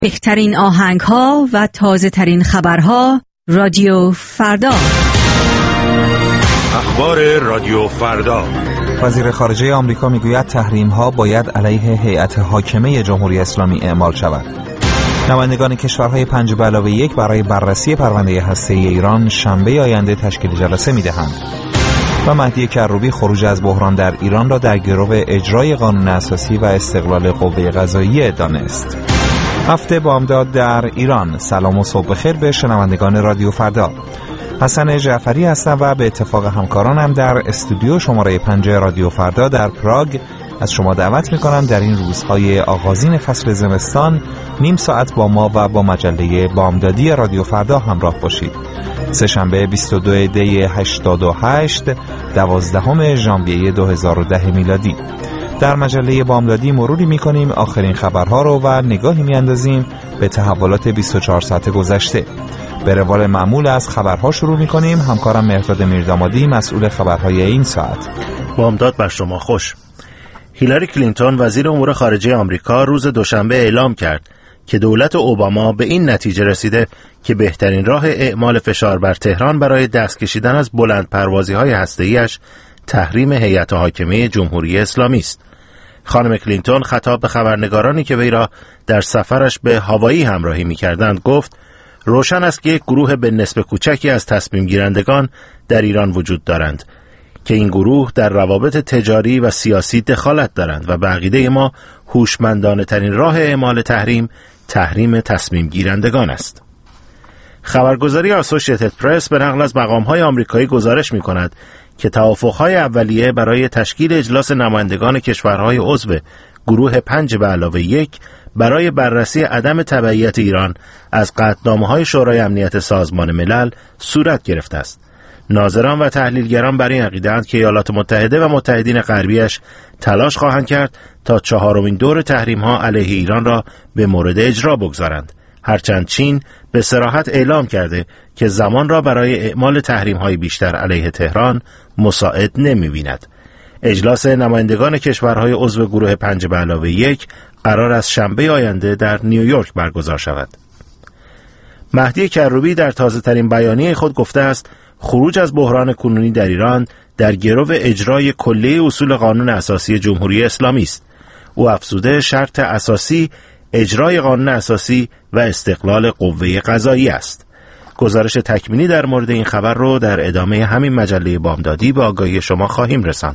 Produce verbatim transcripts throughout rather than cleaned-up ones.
بهترین آهنگ ها و تازه ترین خبرها رادیو فردا. اخبار رادیو فردا. وزیر خارجه آمریکا میگوید تحریم ها باید علیه هیئت حاکمه جمهوری اسلامی اعمال شود. نمایندگان کشورهای پنج به علاوه یک برای بررسی پرونده هسته‌ای ایران شنبه آینده تشکیل جلسه میدهند. و مهدی کروبی خروج از بحران در ایران را در گرو اجرای قانون اساسی و استقلال قوه قضاییه دانست. هفته بامداد در ایران. سلام و صبح بخیر به شنوندگان رادیو فردا. حسن جعفری هستم و به اتفاق همکارانم در استودیو شماره پنج رادیو فردا در پراگ از شما دعوت میکنم در این روزهای آغازین فصل زمستان نیم ساعت با ما و با مجله بامدادی رادیو فردا همراه باشید. سه‌شنبه بیست و دو دی هشتاد و هشت دوازدهم ژانویه دو هزار و ده میلادی. در مجله بامدادی مروری میکنیم آخرین خبرها رو و نگاهی میاندازیم به تحولات بیست و چهار ساعت گذشته. به روال معمول از خبرها شروع میکنیم. همکارم مهرداد میردامادی مسئول خبرهای این ساعت. بامداد بر شما خوش. هیلاری کلینتون وزیر امور خارجه آمریکا روز دوشنبه اعلام کرد که دولت اوباما به این نتیجه رسیده که بهترین راه اعمال فشار بر تهران برای دست کشیدن از بلند پروازی‌های هسته‌ای‌اش تحریم هیئت حاکمه جمهوری اسلامی است. خانم کلینتون خطاب به خبرنگارانی که وی را در سفرش به هاوایی همراهی می‌کردند گفت: روشن است که یک گروه به نسبت کوچکی از تصمیم گیرندگان در ایران وجود دارند که این گروه در روابط تجاری و سیاسی دخالت دارند و به عقیده ما هوشمندانه ترین راه اعمال تحریم تحریم تصمیم گیرندگان است. خبرگزاری آسوشییتد پرس به نقل از مقام‌های آمریکایی گزارش می‌کند که توافق‌های اولیه برای تشکیل اجلاس نمایندگان کشورهای عضو گروه پنج به علاوه یک برای بررسی عدم تبعیت ایران از قطعنامه‌های شورای امنیت سازمان ملل صورت گرفته است. ناظران و تحلیلگران بر این عقیده‌اند که ایالات متحده و متحدین غربیش تلاش خواهند کرد تا چهارمین دور تحریم‌ها علیه ایران را به مورد اجرا بگذارند، هرچند چین به صراحت اعلام کرده که زمان را برای اعمال تحریم‌های بیشتر علیه تهران مساعد نمی‌بیند. اجلاس نمایندگان کشورهای عضو گروه پنج به علاوه یک قرار است شنبه آینده در نیویورک برگزار شود. مهدی کروبی در تازه‌ترین بیانیه خود گفته است خروج از بحران کنونی در ایران در گرو اجرای کلیه اصول قانون اساسی جمهوری اسلامی است. او افزوده شرط اساسی اجرای قانون اساسی و استقلال قوه قضاییه است. گزارش تکمیلی در مورد این خبر رو در ادامه همین مجله بامدادی به آگاهی شما خواهیم رساند.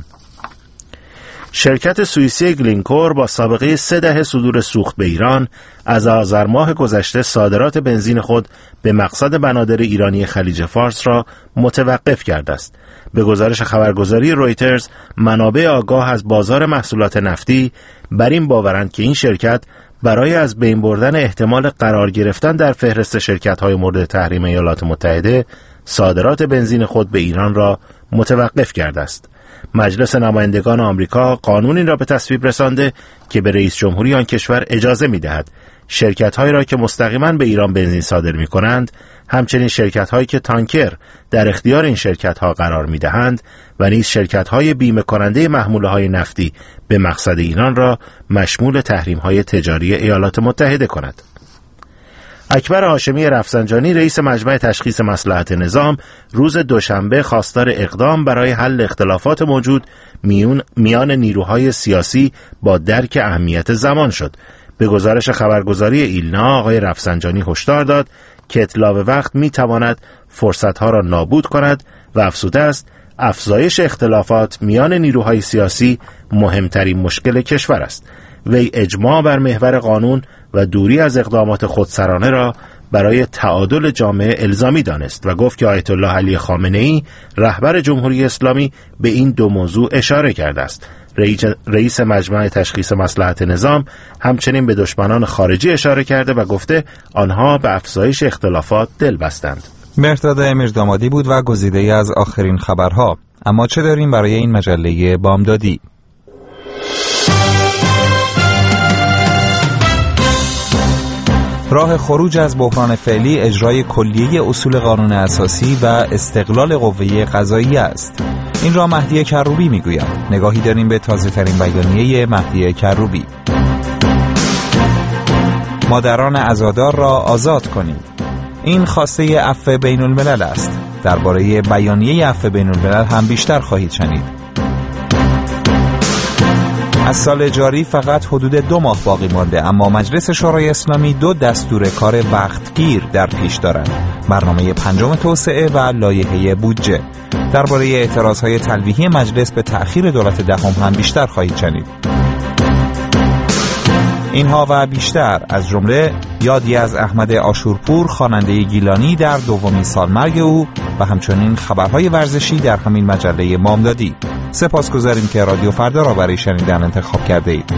شرکت سوئیسی گلینکور با سابقه سه دهه صدور سوخت به ایران از آذر ماه گذشته صادرات بنزین خود به مقصد بنادر ایرانی خلیج فارس را متوقف کرده است. به گزارش خبرگزاری رویترز، منابع آگاه از بازار محصولات نفتی بر این باورند که این شرکت برای از بین بردن احتمال قرار گرفتن در فهرست شرکت‌های مورد تحریم ایالات متحده صادرات بنزین خود به ایران را متوقف کرده است. مجلس نمایندگان آمریکا قانونی را به تصویب رسانده که به رئیس جمهوری آن کشور اجازه می‌دهد شرکت‌هایی را که مستقیما به ایران بنزین صادر می‌کنند، همچنین شرکت‌هایی که تانکر در اختیار این شرکت‌ها قرار می‌دهند و نیز شرکت‌های بیمه کننده محموله‌های نفتی به مقصد ایران را مشمول تحریم‌های تجاری ایالات متحده کند. اکبر هاشمی رفسنجانی رئیس مجمع تشخیص مصلحت نظام روز دوشنبه خواستار اقدام برای حل اختلافات موجود میون میان نیروهای سیاسی با درک اهمیت زمان شد. به گزارش خبرگزاری ایلنا آقای رفسنجانی هشدار داد که اتلاف وقت میتواند فرصتها را نابود کند و افزوده است افزایش اختلافات میان نیروهای سیاسی مهمترین مشکل کشور است. وی اجماع بر محور قانون و دوری از اقدامات خودسرانه را برای تعادل جامعه الزامی دانست و گفت که آیت الله علی خامنه‌ای رهبر جمهوری اسلامی به این دو موضوع اشاره کرده است. رئیس مجمع تشخیص مصلحت نظام همچنین به دشمنان خارجی اشاره کرده و گفته آنها به افزایش اختلافات دل بستند. مهرداد میردامادی بود و گزیده از آخرین خبرها. اما چه داریم برای این مجله بامدادی؟ راه خروج از بحران فعلی اجرای کلیه اصول قانون اساسی و استقلال قوه قضاییه است. این را مهدی کروبی میگوید. نگاهی داریم به تازه ترین بیانیه مهدی کروبی. مادران عزادار را آزاد کنید. این خواسته عفو بین الملل است. درباره بیانیه عفو بین الملل هم بیشتر خواهید شنید. از سال جاری فقط حدود دو ماه باقی مانده، اما مجلس شورای اسلامی دو دستور کار وقتگیر در پیش دارد: برنامه پنجم توسعه و لایحه بودجه. درباره اعتراضهای تلویحی مجلس به تأخیر دولت دهم هم بیشتر خواهید شنید. اینها و بیشتر، از جمله یادی از احمد آشورپور خواننده گیلانی در دومین سالمرگ او و همچنین خبرهای ورزشی در همین مجله بامدادی. سپاسگزاریم که رادیو فردا را برای شنیدن انتخاب کرده اید.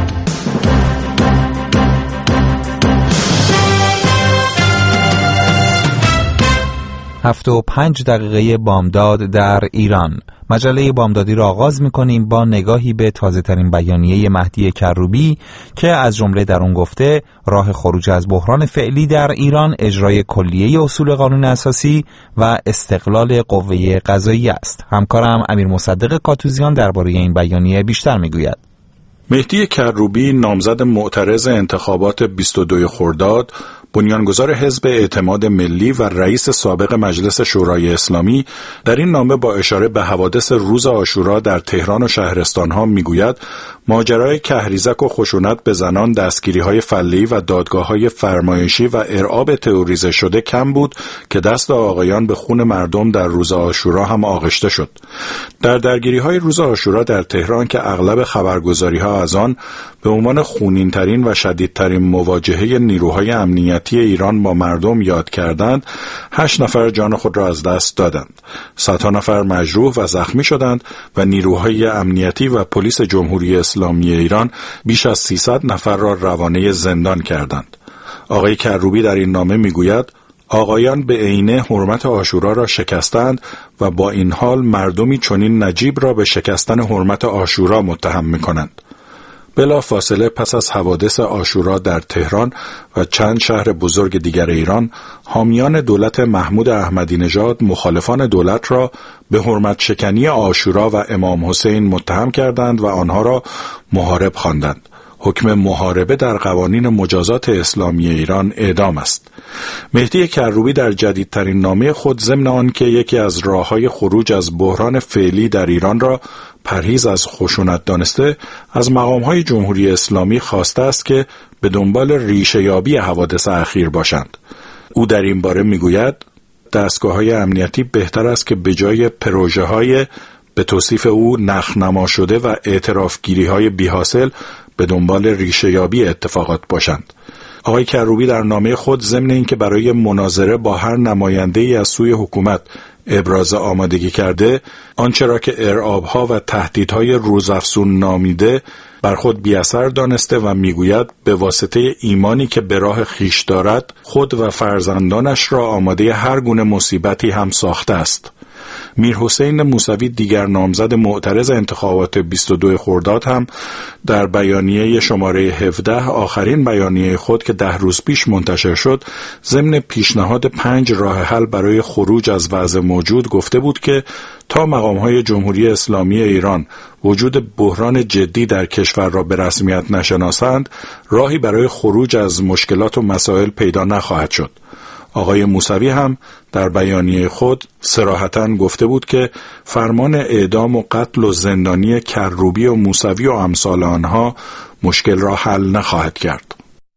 هفت و پنج دقیقه بامداد در ایران. مجله بامدادی را آغاز می‌کنیم با نگاهی به تازه‌ترین بیانیه مهدی کروبی که از جمله در اون گفته راه خروج از بحران فعلی در ایران اجرای کلیه اصول قانون اساسی و استقلال قوه قضاییه است. همکارم امیر مصدق کاتوزیان درباره این بیانیه بیشتر می‌گوید. مهدی کروبی، نامزد معترض انتخابات بیست و دو خرداد، بنیانگذار حزب اعتماد ملی و رئیس سابق مجلس شورای اسلامی، در این نامه با اشاره به حوادث روز عاشورا در تهران و شهرستانها میگوید ماجرای کهریزک و خشونت به زنان، دستگیری‌های فله‌ای و دادگاه‌های فرمایشی و ارعاب تئوریزه شده کم بود که دست آقایان به خون مردم در روز عاشورا هم آغشته شد. در درگیری‌های روز عاشورا در تهران که اغلب خبرگزاری‌ها از آن به عنوان خونین‌ترین و شدیدترین مواجهه نیروهای امنیتی ایران با مردم یاد کردند، هشت نفر جان خود را از دست دادند. صدها نفر مجروح و زخمی شدند و نیروهای امنیتی و پلیس جمهوری اسلامی ایران بیش از سیصد نفر را روانه زندان کردند. آقای کروبی در این نامه میگوید آقایان به عینه حرمت عاشورا را شکستند و با این حال مردمی چنین نجیب را به شکستن حرمت عاشورا متهم می‌کنند. بلا فاصله پس از حوادث عاشورا در تهران و چند شهر بزرگ دیگر ایران، حامیان دولت محمود احمدی نژاد مخالفان دولت را به حرمت شکنی عاشورا و امام حسین متهم کردند و آنها را محارب خواندند. حکم محاربه در قوانین مجازات اسلامی ایران اعدام است. مهدی کروبی در جدیدترین نامه خود ضمن آن که یکی از راه‌های خروج از بحران فعلی در ایران را پرهیز از خشونت دانسته، از مقام‌های جمهوری اسلامی خواسته است که به دنبال ریشه‌یابی حوادث اخیر باشند. او در این باره می‌گوید دستگاه‌های امنیتی بهتر است که به جای پروژه‌های به توصیف او نخنما شده و اعترافگیری‌های بی‌حاصل به دنبال ریشه‌یابی اتفاقات باشند. آقای کروبی در نامه خود ضمن اینکه برای مناظره با هر نماینده‌ای از سوی حکومت ابراز آمادگی کرده، آنچه را که ارعاب‌ها و تهدیدهای روزافزون نامیده بر خود بی‌اثر دانسته و میگوید به واسطه ایمانی که به راه خویش دارد خود و فرزندانش را آماده هر گونه مصیبتی هم ساخته است. میرحسین موسوی، دیگر نامزد معترض انتخابات بیست و دو خرداد، هم در بیانیه شماره هفده، آخرین بیانیه خود که ده روز پیش منتشر شد، ضمن پیشنهاد پنج راه حل برای خروج از وضع موجود گفته بود که تا مقام‌های جمهوری اسلامی ایران وجود بحران جدی در کشور را به رسمیت نشناسند، راهی برای خروج از مشکلات و مسائل پیدا نخواهد شد. آقای موسوی هم در بیانیه خود صراحتاً گفته بود که فرمان اعدام و قتل و زندانی کروبی و موسوی و امثال آنها مشکل را حل نخواهد کرد.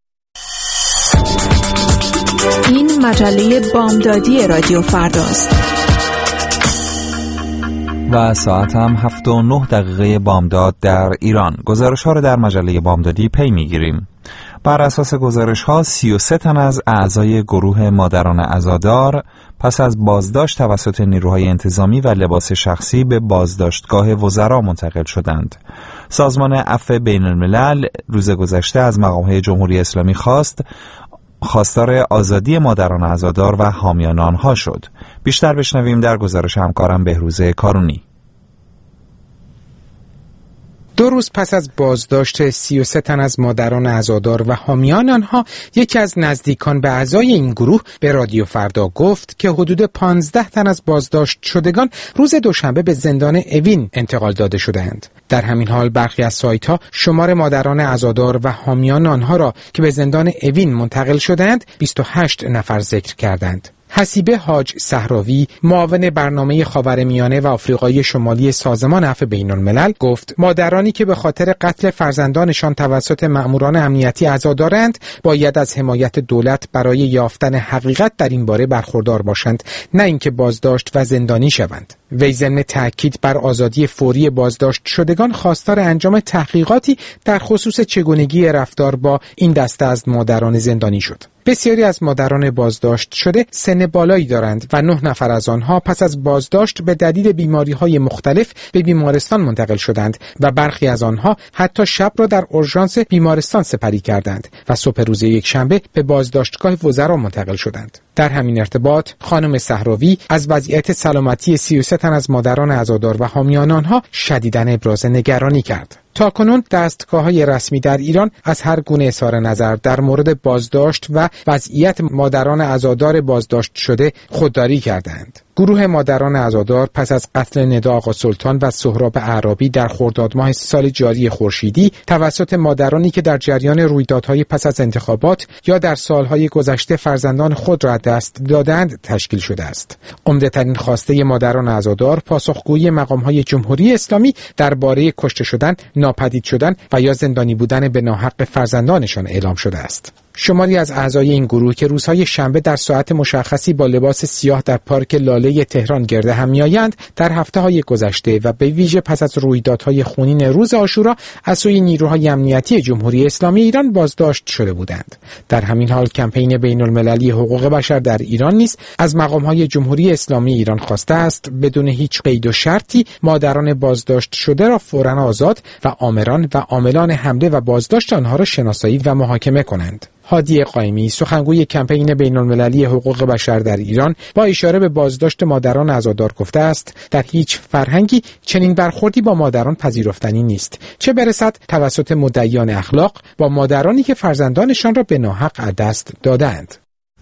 این مجله بامدادی رادیو فرداست. و ساعت هم هفت و نه دقیقه بامداد در ایران. گزارش ها را در مجله بامدادی پی میگیریم. بر اساس گزارش ها سی و سه تن از اعضای گروه مادران عزادار پس از بازداشت توسط نیروهای انتظامی و لباس شخصی به بازداشتگاه وزرا منتقل شدند. سازمان عفو بین الملل روز گذشته از مقام‌های جمهوری اسلامی خواست خواستار آزادی مادران عزادار و حامیان آنها شد. بیشتر بشنویم در گزارش همکارم بهروز کارونی. دو روز پس از بازداشت سی و سه تن از مادران عزادار و حامیان آنها، یکی از نزدیکان به اعضای این گروه به رادیو فردا گفت که حدود پانزده تن از بازداشت شدگان روز دوشنبه به زندان اوین انتقال داده شدند. در همین حال برخی از سایت‌ها شمار مادران عزادار و حامیان آنها را که به زندان اوین منتقل شدند بیست و هشت نفر ذکر کردند. حسیبه حاج صحراوی، معاون برنامه خاورمیانه و آفریقای شمالی سازمان عفو بین‌الملل گفت مادرانی که به خاطر قتل فرزندانشان توسط مأموران امنیتی عزادارند باید از حمایت دولت برای یافتن حقیقت در این باره برخوردار باشند، نه اینکه بازداشت و زندانی شوند. وی ضمن تأکید بر آزادی فوری بازداشت شدگان خواستار انجام تحقیقاتی در خصوص چگونگی رفتار با این دسته از مادران زندانی شد. بسیاری از مادران بازداشت شده سن بالایی دارند و نه نفر از آنها پس از بازداشت به دلیل بیماری‌های مختلف به بیمارستان منتقل شدند و برخی از آنها حتی شب را در اورژانس بیمارستان سپری کردند و صبح روز یکشنبه به بازداشتگاه وزرا منتقل شدند. در همین ارتباط خانم صحراوی از وضعیت سلامتی سی و سه تن از مادران عزادار و حامیان آنها شدیداً ابراز نگرانی کرد. تاکنون دستگاه‌های رسمی در ایران از هر گونه اظهار نظر در مورد بازداشت و وضعیت مادران عزادار بازداشت شده خودداری کردند. گروه مادران عزادار پس از قتل ندا آقا سلطان و سهراب اعرابی در خرداد ماه سال جاری خورشیدی توسط مادرانی که در جریان رویدادهای پس از انتخابات یا در سالهای گذشته فرزندان خود را دست دادند تشکیل شده است. عمده‌ترین خواسته مادران عزادار پاسخگویی مقام‌های جمهوری اسلامی درباره کشته شدن، ناپدید شدن و یا زندانی بودن به ناحق فرزندانشان اعلام شده است. شماری از اعضای این گروه که روزهای شنبه در ساعت مشخصی با لباس سیاه در پارک لاله تهران گرد هم می‌آیند، در هفته‌های گذشته و به ویژه پس از رویدادهای خونین روز عاشورا از سوی نیروهای امنیتی جمهوری اسلامی ایران بازداشت شده بودند. در همین حال کمپین بین‌المللی حقوق بشر در ایران نیز از مقام‌های جمهوری اسلامی ایران خواسته است بدون هیچ قید و شرطی مادران بازداشت شده را فوراً آزاد و آمران و عاملان حمله و بازداشت آنها را شناسایی و محاکمه کنند. هادی قائمی، سخنگوی کمپین بین‌المللی حقوق بشر در ایران، با اشاره به بازداشت مادران عزادار گفته است در هیچ فرهنگی چنین برخوردی با مادران پذیرفتنی نیست، چه برسد توسط مدعیان اخلاق با مادرانی که فرزندانشان را به ناحق از دست دادند.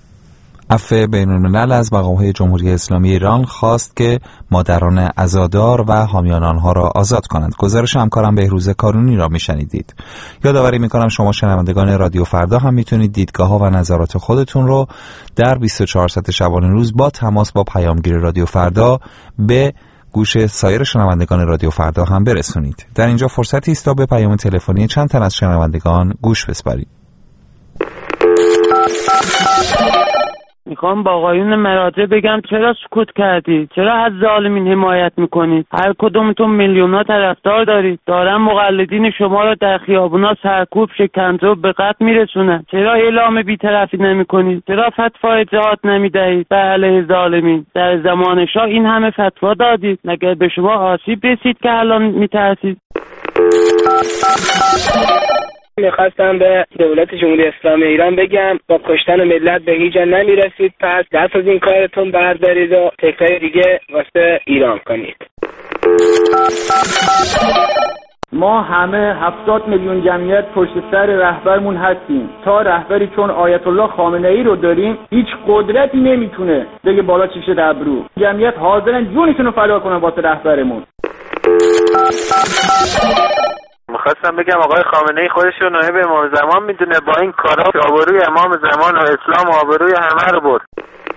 عفو بین‌الملل از مقام‌های جمهوری اسلامی ایران خواست که مادران عزادار و حامیان آنها را آزاد کنند. گزارش همکارم بهروز کارونی را میشنیدید. یادآوری میکنم شما شنوندگان رادیو فردا هم میتونید دیدگاه‌ها و نظرات خودتون رو در بیست و چهار ساعت شبانه روز با تماس با پیامگیر رادیو فردا به گوش سایر شنوندگان رادیو فردا هم برسونید. در اینجا فرصتی است تا به پیام تلفنی چند تن از شنوندگان گوش بسپارید. میخوام با آقایون مراجع بگم چرا سکوت کردید؟ چرا از ظالمین حمایت میکنید؟ هر کدومتون میلیون‌ها طرفدار دارید، دارن مقلدین شما رو در خیابونا سرکوب، شکنجه و به قتل میرسونن. چرا اعلام بی‌طرفی نمیکنید؟ چرا فتوا جهاد نمیدهید به علیه ظالمین؟ در زمان شاه این همه فتوا دادید، مگر به شما آسیب رسید که الان میترسید؟ میخواستم به دولت جمهوری اسلامی ایران بگم با کشتن ملت به هیچ جا نمیرسید، پس دست از این کارتون بردارید و تکرار دیگه واسه ایران کنید. ما همه هفتاد میلیون جمعیت پشت سر رهبرمون هستیم. تا رهبری چون آیت الله خامنه ای رو داریم هیچ قدرتی نمیتونه بگه بالا چی شده ابرو. جمعیت حاضرن جونشون رو فدا کنن واسه رهبرمون. میخواستم بگم آقای خامنه ای خودش رو نایب امام زمان میدونه، با این کارا آبروی امام زمان و اسلام و آبروی همه رو برد.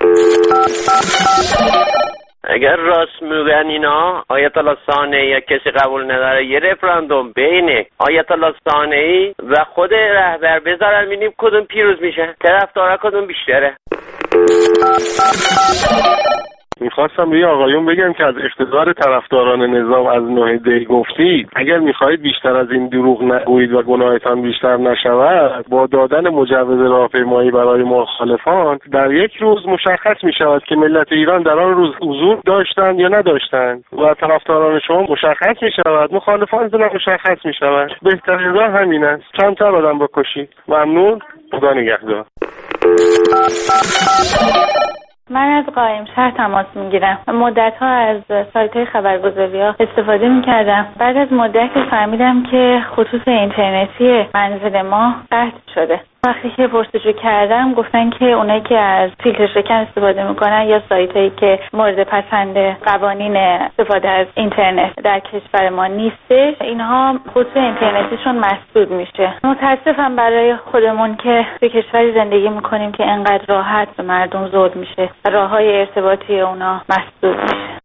اگر راست میگن اینا آیت الله صانعی یا کسی قبول نداره، یه رفراندوم بین آیت الله صانعی و خود رهبر بذارن ببینیم کدوم پیروز میشه، طرفدارا کدوم بیشتره. میخواستم به آقایون بگم که از اقتدار طرفداران نظام از نه دی گفتید. اگر میخواهید بیشتر از این دروغ نگویید و گناهتان بیشتر نشود، با دادن مجوز راهپیمایی برای مخالفان در یک روز مشخص میشود که ملت ایران در آن روز حضور داشتند یا نداشتند و طرفداران شما مشخص میشود، مخالفانتون مشخص میشود. بهترین راه همین است، کمتر آدم بکشید. ممنون، خدا نگهدار. من از قائمشهر تماس میگیرم. مدت‌ها از سایت‌های خبرگزاری‌ها استفاده می‌کردم. بعد از مدت فهمیدم که خطوط اینترنتی منزل ما قطع شده. وقتی که پرسجو کردم گفتن که اونایی که از فیلتر شکن استفاده میکنن یا سایتایی که مورد پسند قوانین استفاده از اینترنت در کشور ما نیستش، اینها خطوط اینترنتیشون مسدود میشه. متاسفم برای خودمون که به کشوری زندگی میکنیم که انقدر راحت به مردم ظلم میشه و راههای ارتباطی اونا مسدود میشه.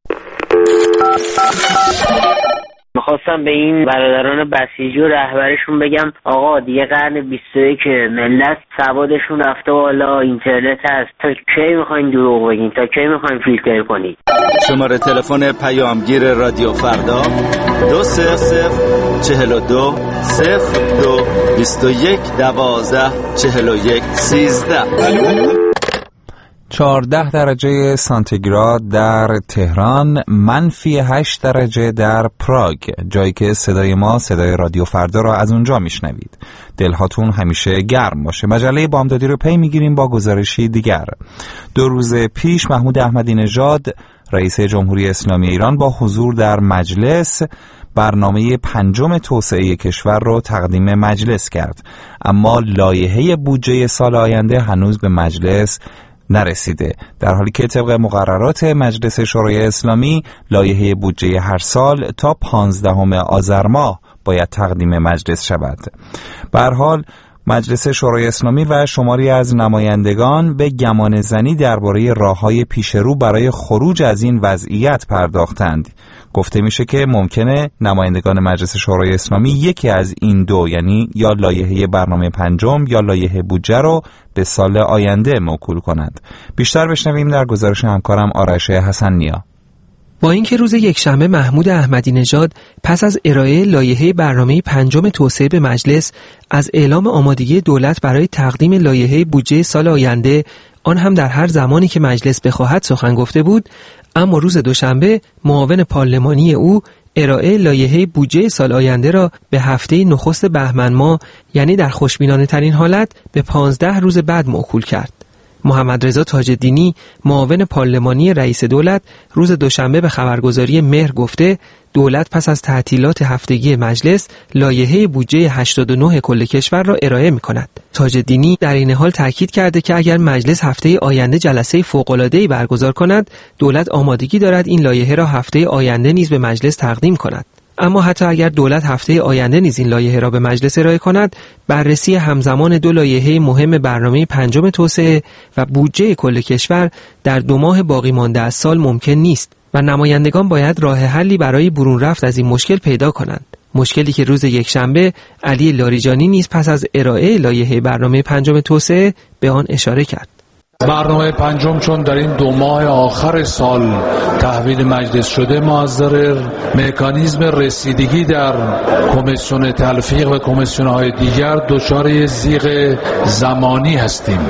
میخواستم به این برادران بسیجی و رهبرشون بگم آقا دیگه قرن بیست و یک ملت سوادشون رفته بالا، اینترنت هست، تا کی میخواین دروغ بگین؟ تا کی میخواین فیلتر کنید؟ شماره تلفن پیامگیر رادیو فردا دو صفر صفر چهل و دو صفر دو بیست و یک دوازده چهل و یک سیزده. چهارده درجه سانتیگراد در تهران، منفی هشت درجه در پراگ، جایی که صدای ما، صدای رادیو فردا را از اونجا میشنوید. دلهاتون همیشه گرم باشه. مجله بامدادی رو پی میگیریم با گزارشی دیگر. دو روز پیش محمود احمدی نژاد رئیس جمهوری اسلامی ایران با حضور در مجلس برنامه پنجم توسعه کشور رو تقدیم مجلس کرد، اما لایحه بودجه سال آینده هنوز به مجلس نرسیده، در حالی که طبق مقررات مجلس شورای اسلامی لایحه بودجه هر سال تا پانزدهم آذر ماه باید تقدیم مجلس شود. به هر حال مجلس شورای اسلامی و شماری از نمایندگان به گمانه‌زنی درباره راه‌های پیشرو برای خروج از این وضعیت پرداختند. گفته میشه که ممکنه نمایندگان مجلس شورای اسلامی یکی از این دو، یعنی یا لایحه برنامه پنجم یا لایحه بودجه رو به سال آینده موکول کنند. بیشتر بشنویم در گزارش همکارم آرش حسن نیا. با اینکه روز یکشنبه محمود احمدی نژاد پس از ارائه لایحه برنامه پنجم توسعه به مجلس از اعلام آمادگی دولت برای تقدیم لایحه بودجه سال آینده، آن هم در هر زمانی که مجلس بخواهد، سخن گفته بود، اما روز دوشنبه معاون پارلمانی او ارائه لایحه بودجه سال آینده را به هفته نخست بهمن ماه، یعنی در خوشبینانه ترین حالت به پانزده روز بعد موکول کرد. محمد رضا تاج‌الدینی معاون پارلمانی رئیس دولت روز دوشنبه به خبرگزاری مهر گفته دولت پس از تعطیلات هفتگی مجلس لایحه بودجه هشتاد و نه کل کشور را ارائه می‌کند. تاج‌الدینی در این حال تاکید کرده که اگر مجلس هفته آینده جلسه فوق‌العاده‌ای برگزار کند، دولت آمادگی دارد این لایحه را هفته آینده نیز به مجلس تقدیم کند. اما حتی اگر دولت هفته آینده نیز این لایحه را به مجلس ارائه کند، بررسی همزمان دو لایحه مهم برنامه پنجم توسعه و بودجه کل کشور در دو ماه باقی مانده از سال ممکن نیست و نمایندگان باید راه حلی برای برون رفت از این مشکل پیدا کنند. مشکلی که روز یکشنبه علی لاریجانی نیز پس از ارائه لایحه برنامه پنجم توسعه به آن اشاره کرد. برنامه پنجم چون در این دو ماه آخر سال تحویل مجلس شده، ما از نظر مکانیزم رسیدگی در کمیسیون تلفیق و کمیسیون‌های دیگر دچار زیغ زمانی هستیم،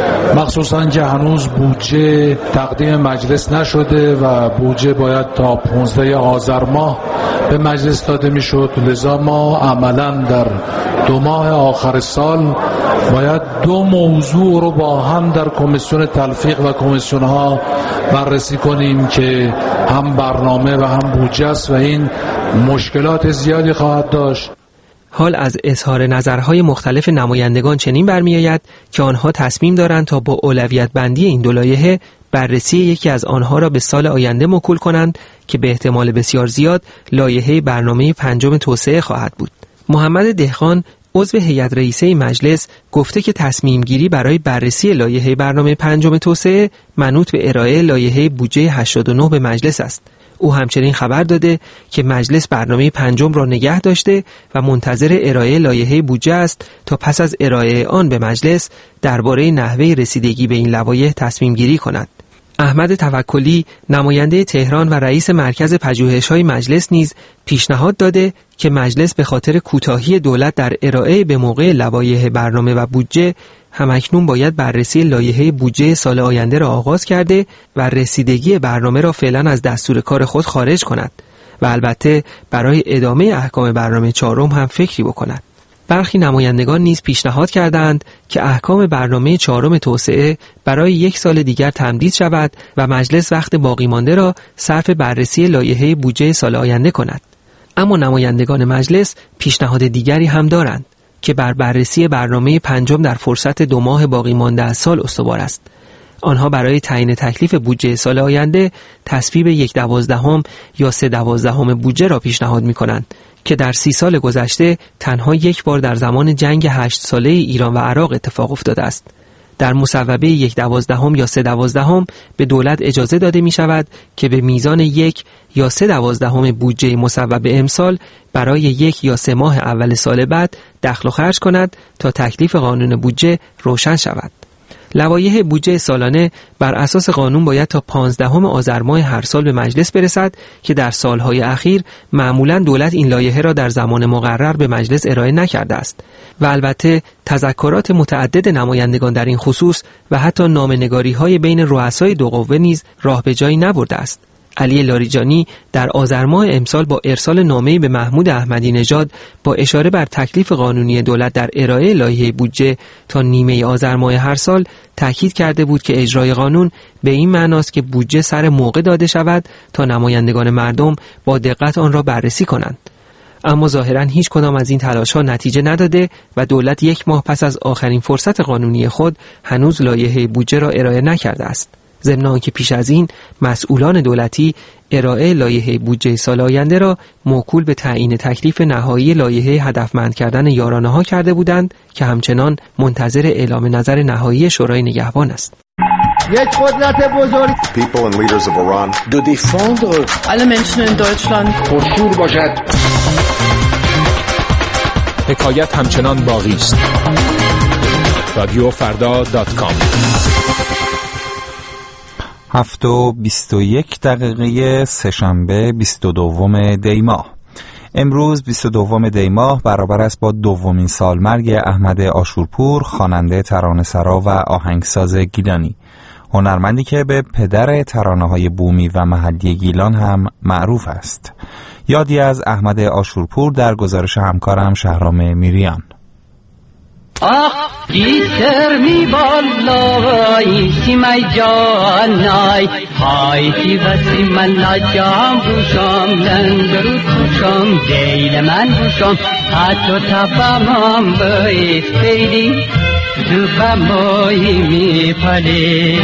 مخصوصا که هنوز بودجه تقدیم مجلس نشده و بودجه باید تا پانزده آذر ماه به مجلس داده میشد. لذا ما عملا در دو ماه آخر سال باید دو موضوع رو با هم در کمیسیون تلفیق و کمیسیون ها بررسی کنیم که هم برنامه و هم بودجه است و این مشکلات زیادی خواهد داشت. حال از اظهار نظرهای مختلف نمایندگان چنین برمیآید که آنها تصمیم دارند تا با اولویت بندی این دو لایحه بررسی یکی از آنها را به سال آینده موکول کنند که به احتمال بسیار زیاد لایحه برنامه پنجم توسعه خواهد بود. محمد دهقان عضو هیئت رئیسه مجلس گفته که تصمیم گیری برای بررسی لایحه برنامه پنجم توسعه منوط به ارائه لایحه بودجه هشتاد و نه به مجلس است. او همچنین خبر داده که مجلس برنامه پنجم را نگه داشته و منتظر ارائه لایحه بودجه است تا پس از ارائه آن به مجلس درباره نحوه رسیدگی به این لوایح تصمیم گیری کند. احمد توکلی نماینده تهران و رئیس مرکز پژوهش‌های مجلس نیز پیشنهاد داده که مجلس به خاطر کوتاهی دولت در ارائه به موقع لوایح برنامه و بودجه همکنون باید بررسی لایحه بودجه سال آینده را آغاز کرده و رسیدگی برنامه را فعلا از دستور کار خود خارج کند و البته برای ادامه احکام برنامه چهارم هم فکری بکند. برخی نمایندگان نیز پیشنهاد کردند که احکام برنامه چهارم توسعه برای یک سال دیگر تمدید شود و مجلس وقت باقی مانده را صرف بررسی لایحه بودجه سال آینده کند. اما نمایندگان مجلس پیشنهاد دیگری هم دارند که بر بررسی برنامه پنجم در فرصت دو ماه باقی مانده از سال استوار است. آنها برای تعیین تکلیف بودجه سال آینده تصویب یک دوازدهم یا سه دوازدهم بودجه را پیشنهاد می کنند که در سی سال گذشته تنها یک بار در زمان جنگ هشت ساله ایران و عراق اتفاق افتاده است. در مصوبه یک دوازدهم یا سه دوازدهم به دولت اجازه داده می شود که به میزان یک یا سه دوازدهم بودجه مصوبه امسال برای یک یا سه ماه اول سال بعد دخل و خرج کند تا تکلیف قانون بودجه روشن شود. لوایح بودجه سالانه بر اساس قانون باید تا پانزدهم آذر ماه هر سال به مجلس برسد که در سالهای اخیر معمولاً دولت این لایحه را در زمان مقرر به مجلس ارائه نکرده است و البته تذکرات متعدد نمایندگان در این خصوص و حتی نامه‌نگاری‌های بین رؤسای دو قوه نیز راه به جایی نبرده است. علی لاریجانی در آذر ماه امسال با ارسال نامه‌ای به محمود احمدی نژاد با اشاره بر تکلیف قانونی دولت در ارائه لایحه بودجه تا نیمه آذر ماه هر سال تاکید کرده بود که اجرای قانون به این معناست که بودجه سر موقع داده شود تا نمایندگان مردم با دقت آن را بررسی کنند. اما ظاهراً هیچ کدام از این تلاش‌ها نتیجه نداده و دولت یک ماه پس از آخرین فرصت قانونی خود هنوز لایحه بودجه را ارائه نکرده است. ضمن آنکه پیش از این مسئولان دولتی ارائه لایحه بودجه سال آینده را موکول به تعیین تکلیف نهایی لایحه هدفمند کردن یارانه‌ها کرده بودند که همچنان منتظر اعلام نظر نهایی شورای نگهبان است. یک قدرت بزرگ People and leaders of Iran de défendre alle Menschen in Deutschland پرشور باشد. حکایت همچنان باقی است. رادیو فردا دات کام. هفت و بیست و یک دقیقه سه‌شنبه بیست و دوم دی ماه. امروز بیست و دوم دی ماه برابر است با دومین سالمرگ احمد عاشورپور، خواننده ترانه‌سرا و آهنگساز گیلانی، هنرمندی که به پدر ترانه‌های بومی و محلی گیلان هم معروف است. یادی از احمد عاشورپور در گزارش همکارم شهرام میریان. آخ گیتر می بالای سی می جانای های تی وسی من نجام بوشم لنگرو بوشم دیل من بوشم حتی تبامم بایست بیدی زبامایی می پلی.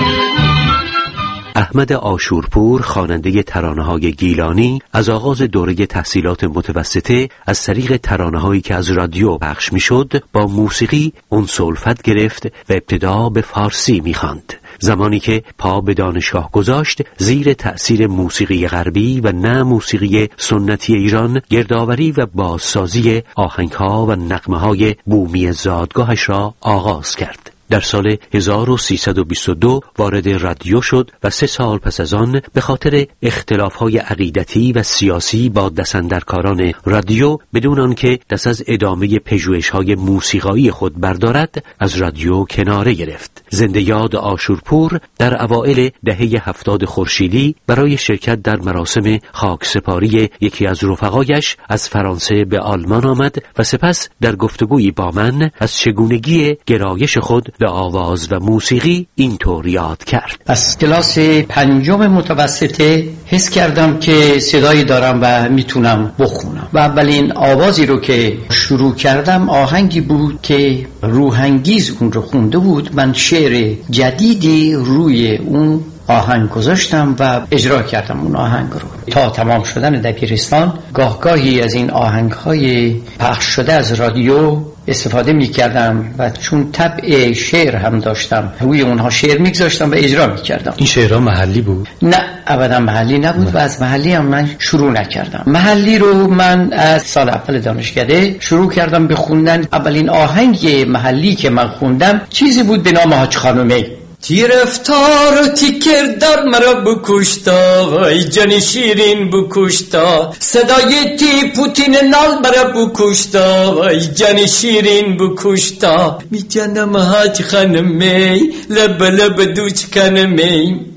احمد عاشورپور، خواننده ترانه‌های گیلانی، از آغاز دوره تحصیلات متوسطه از طریق ترانه‌هایی که از رادیو پخش می‌شد با موسیقی انسولفت گرفت و ابتدا به فارسی می‌خواند. زمانی که پا به دانشگاه گذاشت، زیر تأثیر موسیقی غربی و نه موسیقی سنتی ایران گردآوری و بازسازی آهنگ‌ها و نغمه‌های بومی زادگاهش را آغاز کرد. در سال هزار و سیصد و بیست و دو وارد رادیو شد و سه سال پس از آن به خاطر اختلاف‌های عقیدتی و سیاسی با دستاندرکاران رادیو بدون آنکه دست از ادامه پژوهش‌های موسیقایی خود بردارد از رادیو کناره گرفت. زنده یاد عاشورپور در اوایل دهه هفتاد خورشیدی برای شرکت در مراسم خاکسپاری یکی از رفقایش از فرانسه به آلمان آمد و سپس در گفتگویی با من از چگونگی گرایش خود به آواز و موسیقی اینطور یاد کرد. از کلاس پنجم متوسطه حس کردم که صدایی دارم و میتونم بخونم و اولین آوازی رو که شروع کردم آهنگی بود که روحانگیز اون رو خونده بود. من شعر جدیدی روی اون آهنگ گذاشتم و اجرا کردم اون آهنگ رو تا تمام شدن دبیرستان. گاهگاهی از این آهنگ‌های پخش شده از رادیو استفاده می‌کردم و چون طبع شعر هم داشتم روی اونها شعر می‌گذاشتم و اجرا می‌کردم. این شعرها محلی بود؟ نه ابدا محلی نبود نه. و از محلی هم من شروع نکردم. محلی رو من از سال اول دانشکده شروع کردم به خوندن. اولین آهنگ محلی که من خوندم چیزی بود به نام حاج خانومه. تی رفتار و تی کردار مرا بکشتا ای جان شیرین بکشتا صدای تی پوتین نال مرا بکشتا ای جان شیرین بکشتا می جانم حاج خانمی لب لب دوچ کنمی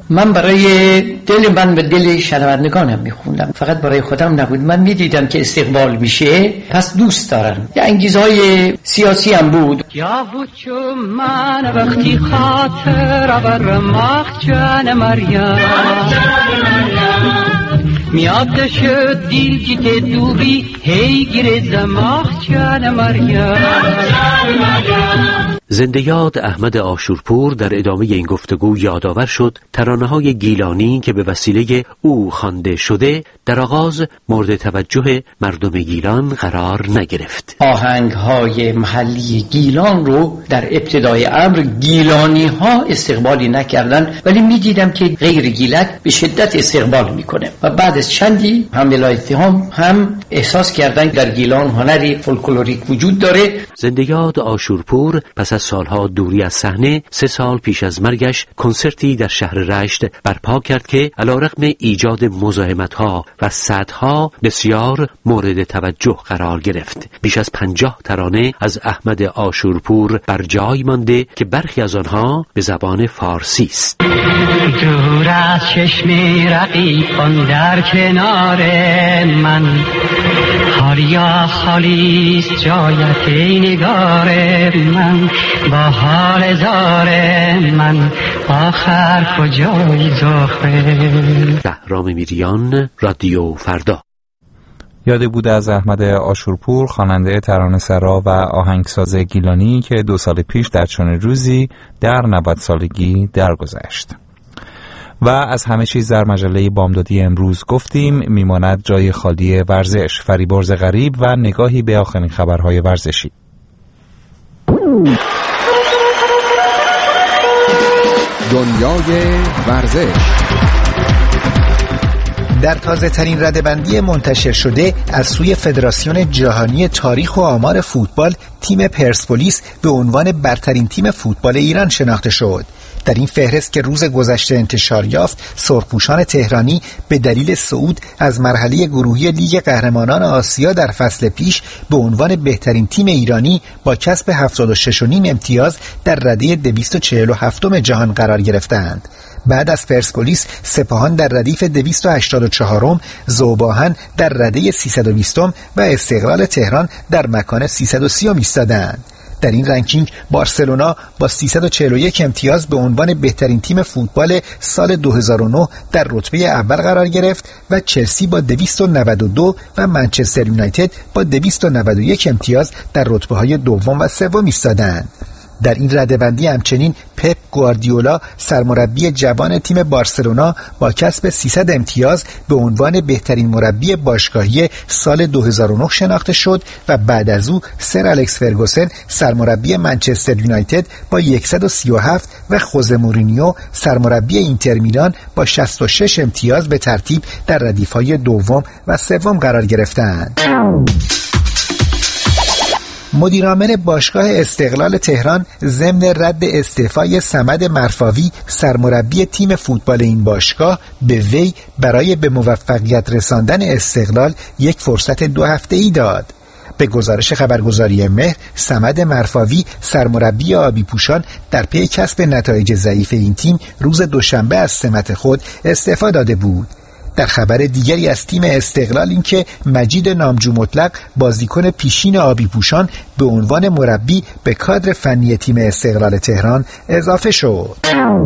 من برای دل من و دل شنوندگانم میخوندم، فقط برای خودم نبود. من میدیدم که استقبال میشه، پس دوست دارن. یه انگیزهای سیاسی هم بود. یا بچو من وقتی خاطر بر مخجان مریم میاد شد دیل جیت دوبی هی گیر زمخجان مریم. زنده یاد احمد عاشورپور در ادامه این گفتگو یادآور شد ترانه‌های گیلانی که به وسیله او خوانده شده در آغاز مورد توجه مردم گیلان قرار نگرفت. آهنگ‌های محلی گیلان رو در ابتدای امر گیلانی‌ها استقبالی نکردن، ولی می‌دیدم که غیر گیلک به شدت استقبال می‌کنه و بعد از چندی هم ولایتی هم هم احساس کردن در گیلان هنری فولکلوریک وجود داره. زنده یاد عاشورپور پس از سالها دوری از صحنه سه سال پیش از مرگش کنسرتی در شهر رشت برپا کرد که علیرغم ایجاد مزاحمت‌ها و صدها بسیار مورد توجه قرار گرفت. بیش از پنجاه ترانه از احمد عاشورپور بر جای مانده که برخی از آنها به زبان فارسی است. دور از چشم رقیبان در کنار من حالیا خالیست جایت نگار من با حال زار من آخر کجای زخمه. بهرام میریان، رادیو فردا. یادی بوده از احمد عاشورپور، خواننده ترانه‌سرا و آهنگساز گیلانی که دو سال پیش در چنین روزی در نود سالگی درگذشت. و از همه چیز در مجله بامدادی امروز گفتیم. میماند جای خالی ورزش، فریبرز غریب و نگاهی به آخرین خبرهای ورزشی. دنیای ورزش. در تازه ترین ردبندی منتشر شده از سوی فدراسیون جهانی تاریخ و آمار فوتبال، تیم پرسپولیس به عنوان برترین تیم فوتبال ایران شناخته شد. در این فهرست که روز گذشته انتشار یافت، سرخپوشان تهرانی به دلیل صعود از مرحله گروهی لیگ قهرمانان آسیا در فصل پیش به عنوان بهترین تیم ایرانی با کسب هفتاد و شش و نیم امتیاز در رده دویست و چهل و هفتم جهان قرار گرفتند. بعد از پرسپولیس، سپاهان در ردیف دویست و هشتاد و چهارم، ذوب‌آهن در رده سیصد و بیستم و استقلال تهران در مکان سیصد و سی ایستادند. در این رنکینگ بارسلونا با سیصد و چهل و یک امتیاز به عنوان بهترین تیم فوتبال سال دو هزار و نه در رتبه اول قرار گرفت و چلسی با دویست و نود و دو و منچستر یونایتد با دویست و نود و یک امتیاز در رتبه‌های دوم و سوم ایستادند. در این رده‌بندی همچنین پپ گواردیولا سرمربی جوان تیم بارسلونا با کسب سیصد امتیاز به عنوان بهترین مربی باشگاهی سال دو هزار و نه شناخته شد و بعد از او سر الکس فرگوسن سرمربی منچستر یونایتد با صد و سی و هفت و خوزه مورینیو سرمربی اینتر میلان با شصت و شش امتیاز به ترتیب در ردیف‌های دوم و سوم قرار گرفتند. مدیرعامل باشگاه استقلال تهران ضمن رد استعفای صمد مرفاوی سرمربی تیم فوتبال این باشگاه به وی برای به موفقیت رساندن استقلال یک فرصت دو هفته‌ای داد. به گزارش خبرگزاری مهر، صمد مرفاوی سرمربی آبی پوشان در پی کسب نتایج ضعیف این تیم روز دوشنبه از سمت خود استعفا داده بود. در خبر دیگری از تیم استقلال این که مجید نامجو مطلق بازیکن پیشین آبی پوشان به عنوان مربی به کادر فنی تیم استقلال تهران اضافه شد.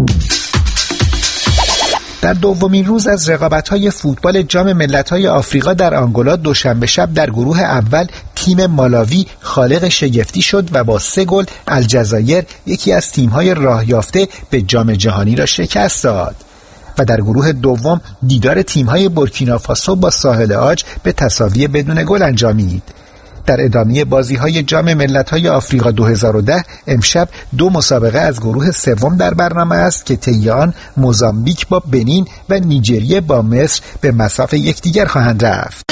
در دومین روز از رقابت‌های فوتبال جام ملت‌های آفریقا در آنگولا دوشنبه شب در گروه اول تیم مالاوی خالق شگفتی شد و با سه گل الجزایر یکی از تیم‌های راه یافته به جام جهانی را شکست داد. و در گروه دوم دیدار تیم‌های بورکینافاسو با ساحل عاج به تساوی بدون گل انجامید. در ادامه بازی‌های جام ملت‌های آفریقا دو هزار و ده امشب دو مسابقه از گروه سوم در برنامه است که طی آن موزامبیک با بنین و نیجریه با مصر به مصاف یکدیگر خواهند رفت.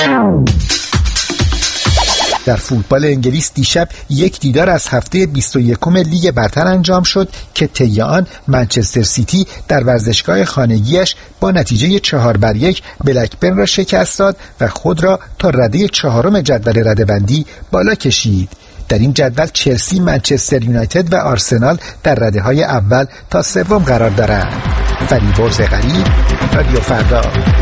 در فوتبال انگلیس دیشب یک دیدار از هفته بیست و یکم لیگ برتر انجام شد که طی آن منچستر سیتی در ورزشگاه خانگیش با نتیجه چهار بر یک بلکبرن را شکست داد و خود را تا رده چهارم جدول رده‌بندی بالا کشید. در این جدول چلسی، منچستر یونایتد و آرسنال در رده‌های اول تا سوم قرار دارند. فریبرز غریب، رادیو فردا.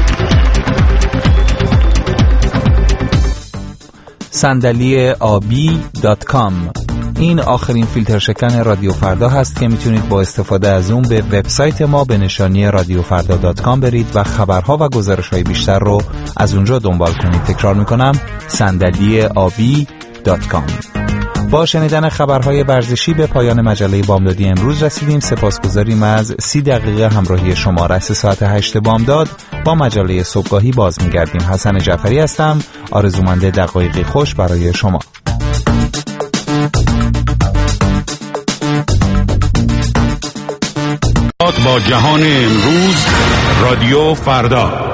صندلی آبی دات کام. این آخرین فیلتر شکن رادیو فردا هست که میتونید با استفاده از اون به وبسایت ما به نشانی رادیو فردا دات کام برید و خبرها و گزارش‌های بیشتر رو از اونجا دنبال کنید. تکرار میکنم، صندلی آبی دات کام. با شنیدن خبرهای ورزشی به پایان مجله بامدادی امروز رسیدیم. سپاسگزاریم از سی دقیقه همراهی شما. رأس ساعت هشت بامداد با مجله صبحگاهی باز میگردیم. حسن جعفری هستم. آرزومند دقایقی خوش برای شما. با جهان امروز، رادیو فردا.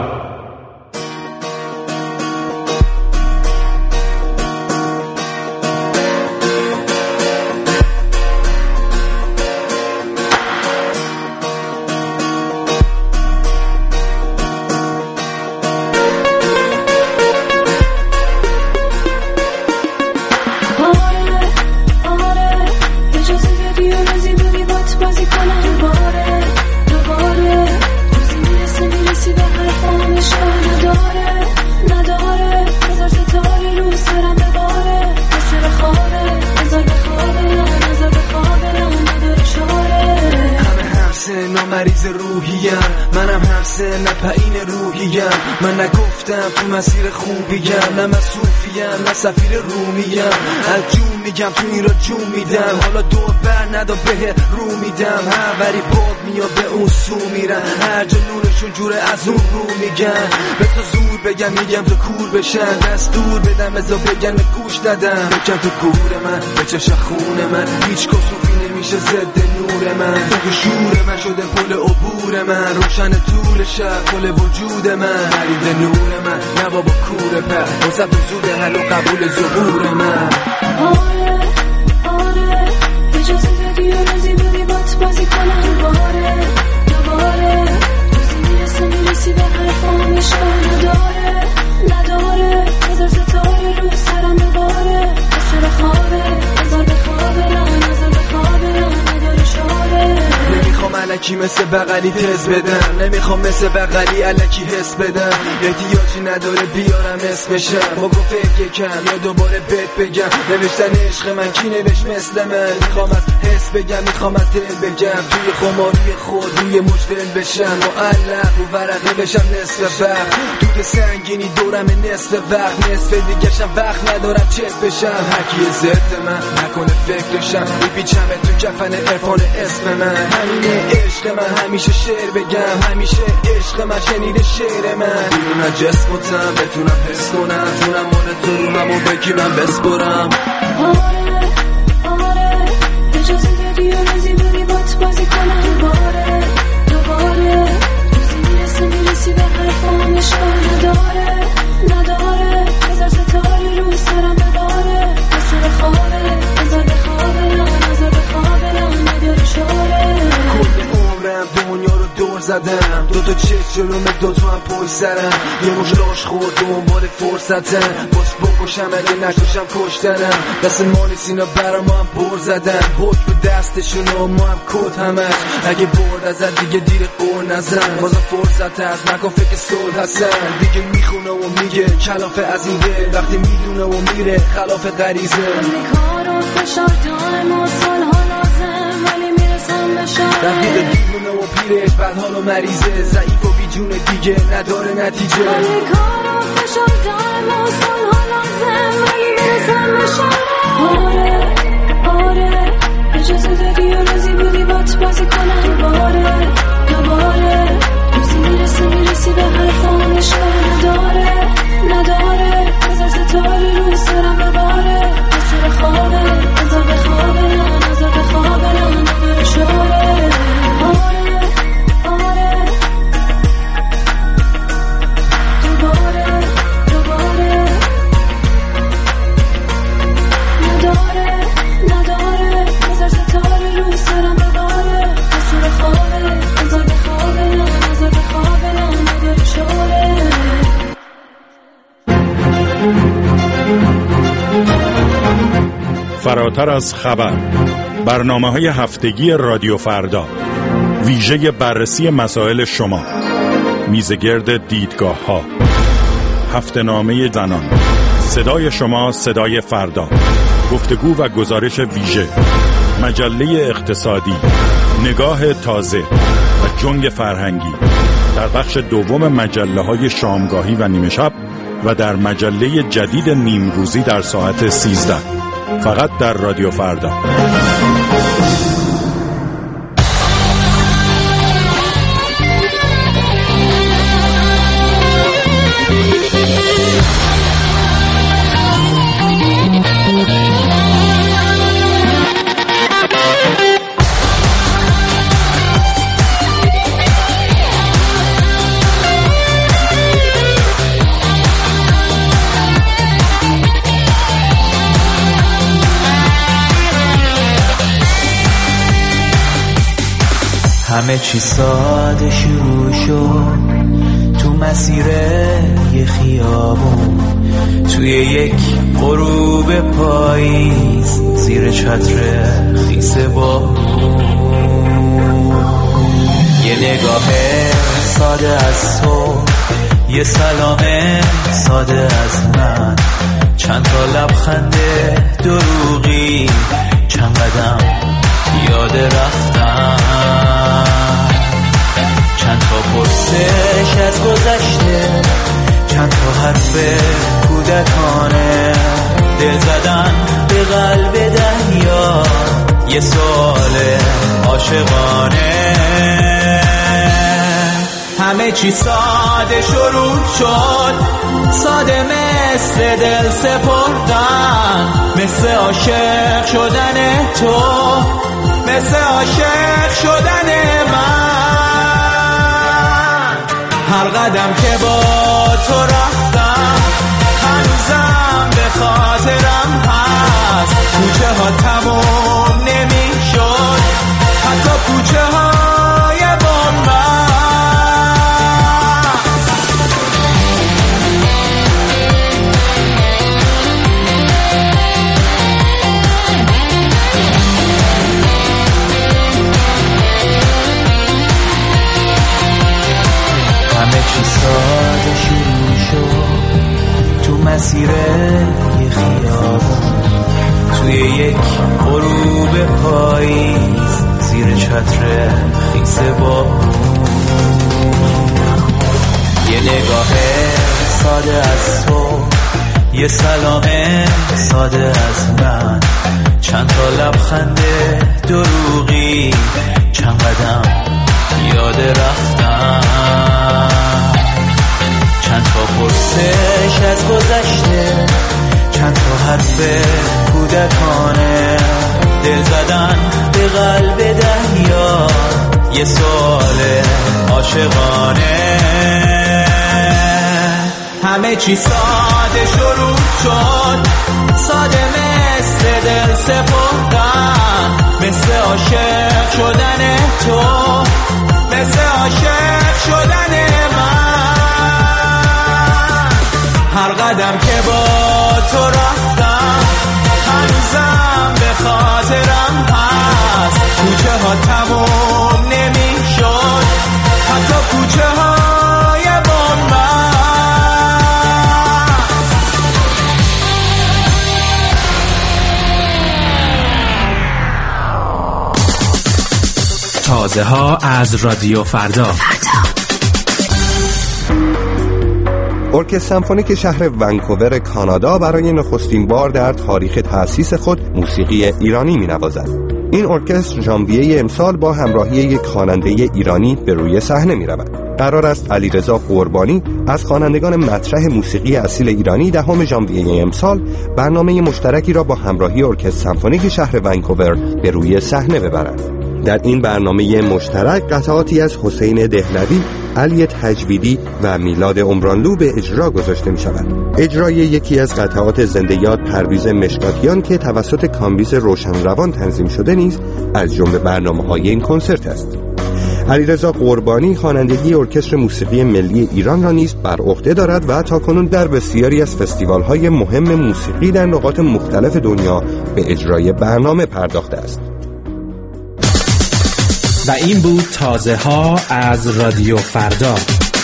من نگفتم تو مسیر خوبیم، نه مسئوفیم نه سفیر رومیم. از جون میگم تو این را جون میدم، حالا دور بر ندا به رو میدم. هر وری باد میاد به اون سو میرن، هر جا نورشون جوره از اون رو میگن. به تو زور بگم میگم تو کور بشن، دستور بدم ازا بگن گوش ندم. بگم تو کور من به چش خون من، هیچ کسوفی نمیشه ضد نور من. تو شور من شده پل عبور من، روشن طول شب پل وجود من. خرید نور من نه بابا کوره پر، واسه زود حل و قبول ظهور من. آره آره اجازه بدی و رازی بودی بات بازی کنم دوباره دوباره. روزی میرسه میرسی به حرفام اشکال نداره نداره. هزار ستاره رو سرم بباره، از چرا خوابه هزار بخوابه نه نظر بخوابه نه نداره شاره. نمیخوام علکی مثل بغلی تز بدم، نمیخوام مثل بغلی علکی حس بدم. احتیاجی نداره بیارم اسمشم، با گفت یکم یا دوباره بهت بگم. نوشتن عشق من کی نوشت مثل من؟ میخوام از حس بگم، میخوام از دل بگم. توی خماری خود روی مشتل بشم، معلق رو ورقه بشم نصف وقت. دود سنگینی دورم نصف وقت، نصف دیگه‌شم وقت ندارم چت بشم. هرکی ضد من نکنه فکرشم، میپیچم تو کفن عرفان اسم من. همینه عشق من، همیشه شعر بگم، همیشه عشق من شنیده شعر من. بیرون از جسمتم بتونم حس کنم، جونم مال تو رو همون بگی من بسپرم. آره آره اجازه بدی و رازی بودی بات بازی کنم دوباره دوباره. روزی میرسه میرسی به حرفام اشکال نداره نداره. هزار ستاره رو سرم بباره، از چرا خوابه هزار بخوابه نه نظر بخوابه نه نداره شاره. کل عمرم دنیا رو دور زدم، دو تا چشم جلوم دو تا هم پشت سرم. یه موج لاش خورد دنبال فرصتم، باز بکشم اگه نکشم کشتنم. دست مالی سینا برام هم بر زدن، حکم دستشون و ما هم کت همش. اگه برد ازت دیگه دیر قور نزن، بازم فرصت هست نکن فکر صلح هستن. دیگه میخونه و میگه کلاف از این دل، وقتی میدونه و میره خلاف غریزه. کار و فشار تایم و سالها لازم، ولی میرسم به شاره. رفیق دیوونه و پیرش بدحال و مریضه، ضعیف و بیجونه دیگه نداره نتیجه. ولی کار و فشار تایم و سالها لازم، ولی میرسم به شاره. آره آره اجازه دادی و رازی بودی بات بازی کنم دوباره دوباره. روزی میرسه میرسی به حرفام اشکال نداره نداره. هزار ستاره رو سرم بباره، از چرا خوابه هزار بخوابه نه نظر بخوابه نه نداره شاره. آره آره دوباره دوباره. نداره نداره هزار ستاره رو سرم بباره، از چرا خوابه هزار بخوابه نه نظر بخوابه نه نداره شاره. فراتر از خبر، برنامه‌های هفتگی رادیو فردا ویژه بررسی مسائل شما، میزگرد دیدگاه ها، هفته‌نامه زنان، صدای شما صدای فردا، گفتگو و گزارش ویژه، مجله اقتصادی، نگاه تازه و جنگ فرهنگی در بخش دوم مجله های شامگاهی و نیمه شب و در مجله جدید نیمروزی در ساعت سیزده، فقط در رادیو فردا. همه چی ساده شروع شد تو مسیر یه خیابون، توی یک غروب پاییز زیر چتر خیس بارون. یه نگاه ساده از تو، یه سلام ساده از من، چند تا لبخند دروغی، چند قدم یاد رفتن، چند تا پرسش از گذشته، چند تا حرف کودکانه، دل زدن به قلب دریا، یه سوال عاشقانه. همه چی ساده شروع شد، ساده مثل دل سپردن، مثل عاشق شدن تو، مثل عاشق شدن من. هر قدم که با تو رفتم هنوزم به خاطرم هست، کوچه ها تموم نمی شد، حتی کوچه های بامبست. همه چی ساده شروع شد تو مسیر یه خیابون، توی یک غروب پاییز زیر چتر خیس بارون. یه نگاه ساده از تو، یه سلام ساده از من، چند تا لبخند دروغی، چند قدم یاد رفتن، چند تا پرسش از گذشته، چند تا حرف کودکانه، دل زدن به قلب دریا، یه سوال عاشقانه. همه چی ساده شروع شد، ساده مثل دل سپردن، مثل عاشق شدن تو، مثل عاشق شدن من. هر قدم که با تو رفتم هنوزم به خاطرم هست، کوچه ها تموم نمی شد، حتی کوچه های بامبست. تازه ها از رادیو فردا. ارکستر سمفونیک شهر ونکوور کانادا برای نخستین بار در تاریخ تأسیس خود موسیقی ایرانی می‌نوازد. این ارکستر ژانویه امسال با همراهی یک خواننده ایرانی به روی صحنه می‌رود. قرار است علیرضا قربانی از خوانندگان مطرح موسیقی اصیل ایرانی دهم ژانویه امسال برنامه مشترکی را با همراهی ارکستر سمفونیک شهر ونکوور به روی صحنه ببرد. در این برنامه مشترک قطعاتی از حسین دهلوی، علی تجویدی و میلاد عمرانلو به اجرا گذاشته می شود. اجرای یکی از قطعات زنده یاد پرویز مشکاتیان که توسط کامبیز روشنروان تنظیم شده نیز از جمله برنامه‌های این کنسرت است. علیرضا قربانی خوانندگی ارکستر موسیقی ملی ایران را نیز بر عهده دارد و تاکنون در بسیاری از فستیوال‌های مهم موسیقی در نقاط مختلف دنیا به اجرای برنامه پرداخته است. و این بود تازه ها از رادیو فردا.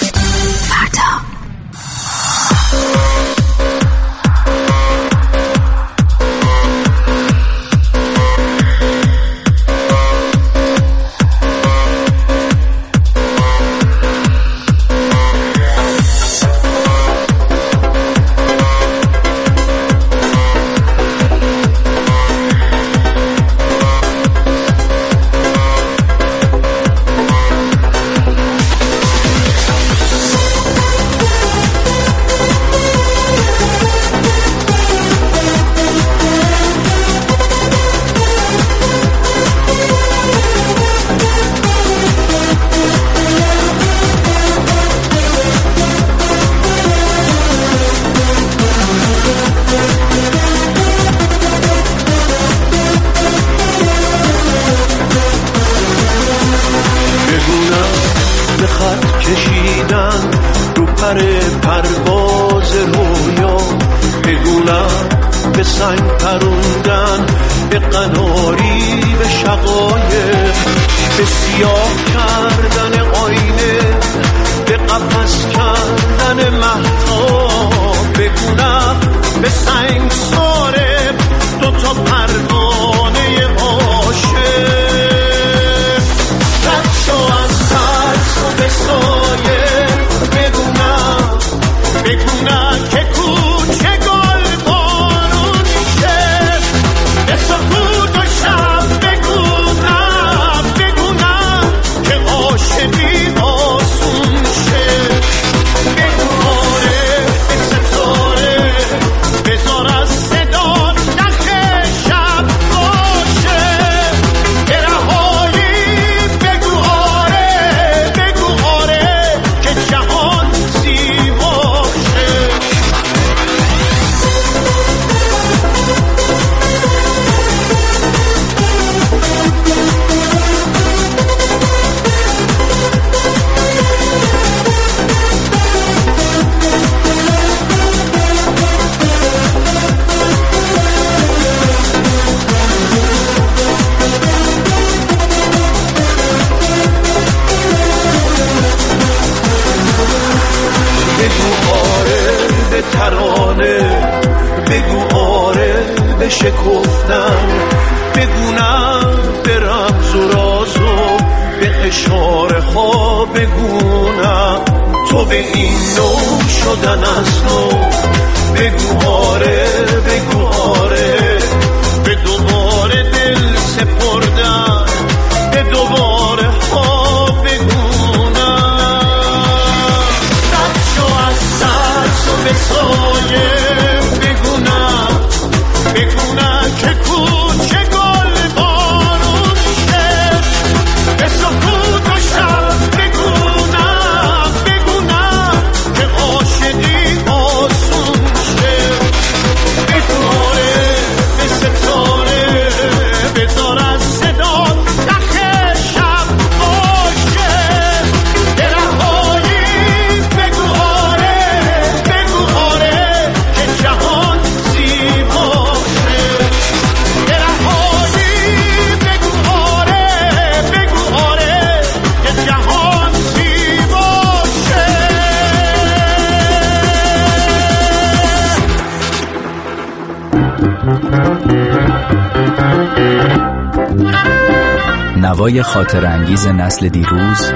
نوای خاطر انگیز نسل دیروز،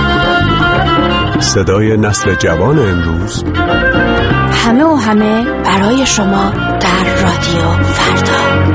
صدای نسل جوان امروز، همه و همه برای شما در رادیو فردا.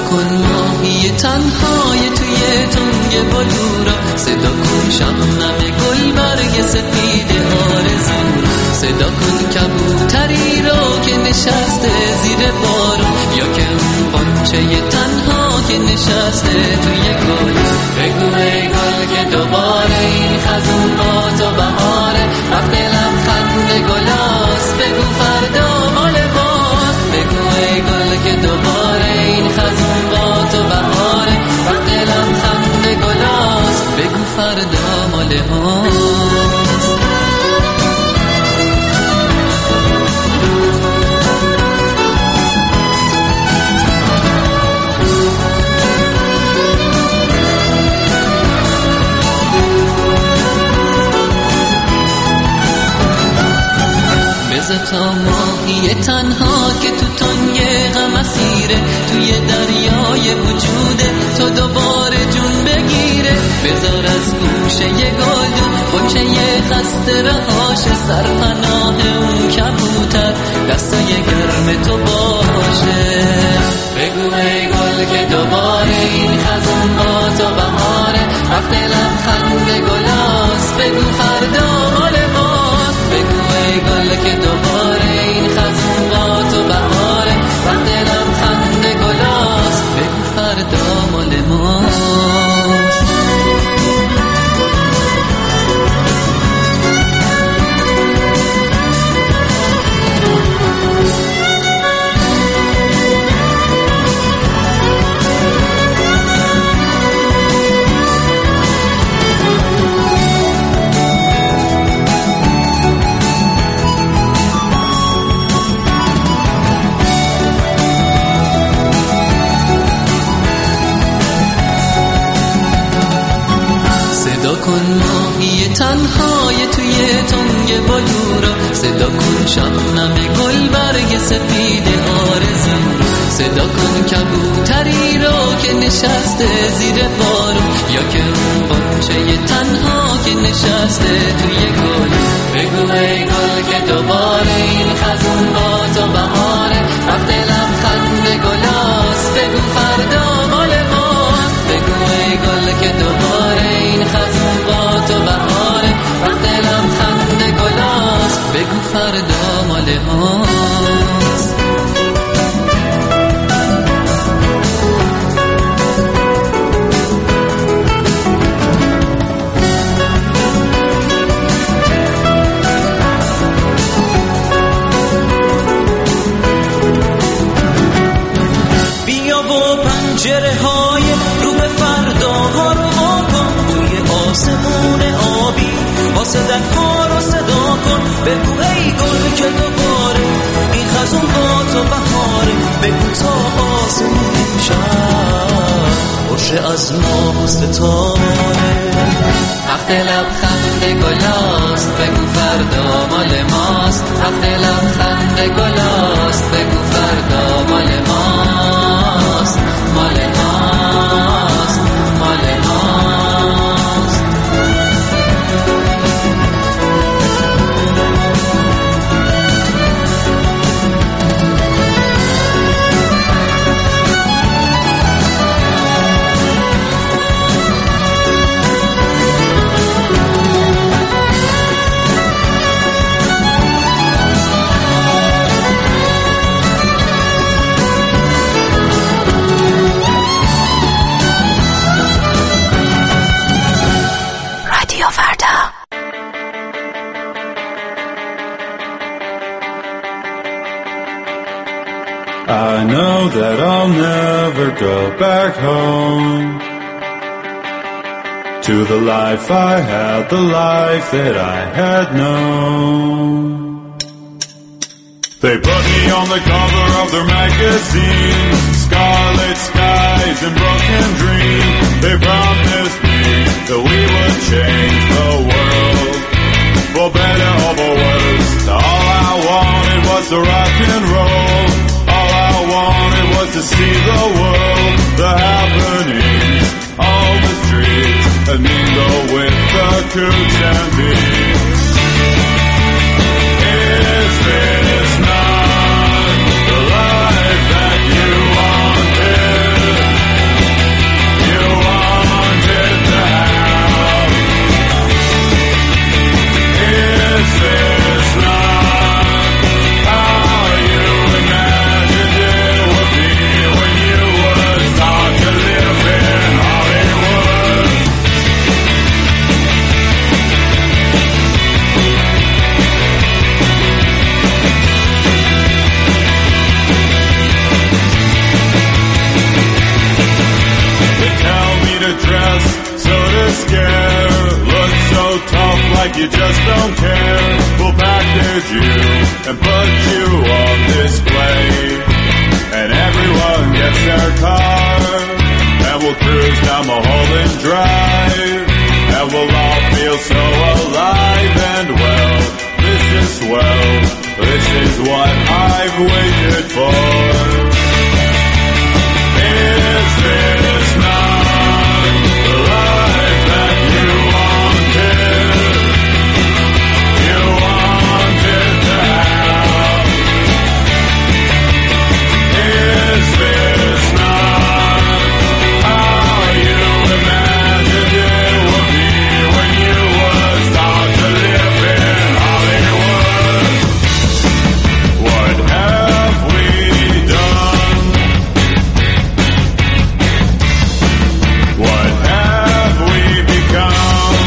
کن ماهی تنهای توی تنگ بلورا، صدا کن شبنم گل برگ سفید آرزو را، صدا کن کبوتری را که نشسته زیر بارون، یا که اون قنچه تنها که نشسته توی گل. بگو ای گل که دوباره این خزون با تو بهاره، وقت لبخند گلاست بگو فردا مال ماست. بگو ای گل که دوباره این خزون با تو بهاره، وقت لبخند گلاست بگو فردا مال ماست. بذار تا ماهی تنها که تو تنگ غم اسیره، توی دریای وجوده تو دوباره جون بگیره. بذار از گوشه گلدون بچه خسته رهاش، سرپناه اون کبوتر دستای گرم تو باشه. بگو ای گل که دوباره این خزون با تو بهاره، وقت لبخند گلاست بگو فردا مال ماست. بگو ای گل که دوباره این خزون با تو بهاره، وقت لبخند گلاست بگو فردا مال ماست. کن ماهی تنهای توی تنگ بلورا، صدا کن شبنم گل برگ سفید آرزو را، صدا کن کبوتری را که نشسته زیر بارون، یا که اون قنچه تنها که نشسته توی گل. بگو ای گل که دوباره این خزون با تو بهاره، وقت لبخند گلاست بگو فردا مال ماست. بگو ای گل که دوباره این خزون با تو بهاره، وقت لبخند گلاست بگو فردا مال ماست. بیا و پنجره های رو به فردا ها رو وا کن، روی آسمون آبی واسدن ها رو صدا کن. بگو ای گل که دوباره این خزون با تو بهاره، بگو تا آسمون امشب باشه از ما ستاره. وقت لبخند گلاست بگو فردا مال ماست، وقت لبخند گلاست بگو فردا مال ماست، مال ماست، مال ماست. I know that I'll never go back home to the life I had, the life that I had known. They put me on the cover of their magazine, scarlet skies and broken dreams. They promised me that we would change the world, for better or for worse. All I wanted was to rock and roll. All I wanted was to see the world, the happenings, all the streets, and mingle with the cooks and beats. Is this not the life that you wanted? and put you on display. And everyone gets their car, and we'll cruise down Mulholland Drive, and we'll all feel so alive and well. This is swell, this is what I've waited for. Is this not the life that you wanted? You wanted to have. Is this not how you imagined it would be when you were start to live in Hollywood? What have we done? What have we become?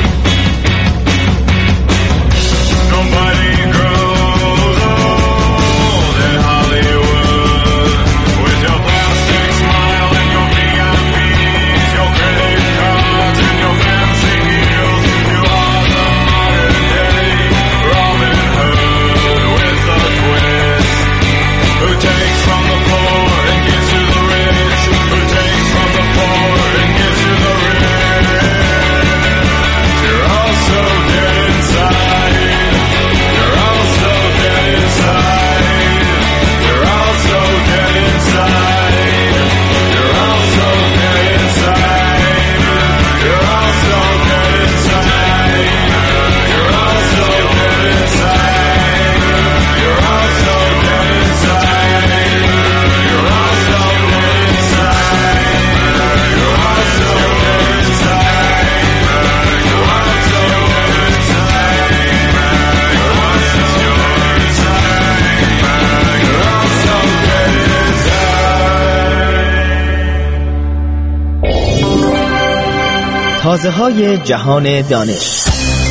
Nobody grows old in Hollywood. With your plastic smile and your V I Ps, your credit cards and your fancy heels, you are the modern day Robin Hood with a twist. Who takes from the poor and gives to the rich? Who takes from the poor and gives to the rich? You're all so dead inside. You're all so dead inside. You're all so dead inside. You're all so dead inside. You're all so dead inside. You're all so dead inside. You're all so dead inside. You're all so dead inside. You're all so dead inside. You're all so dead inside. You're all so dead inside. You're all so dead inside. تازه های جهان دانش.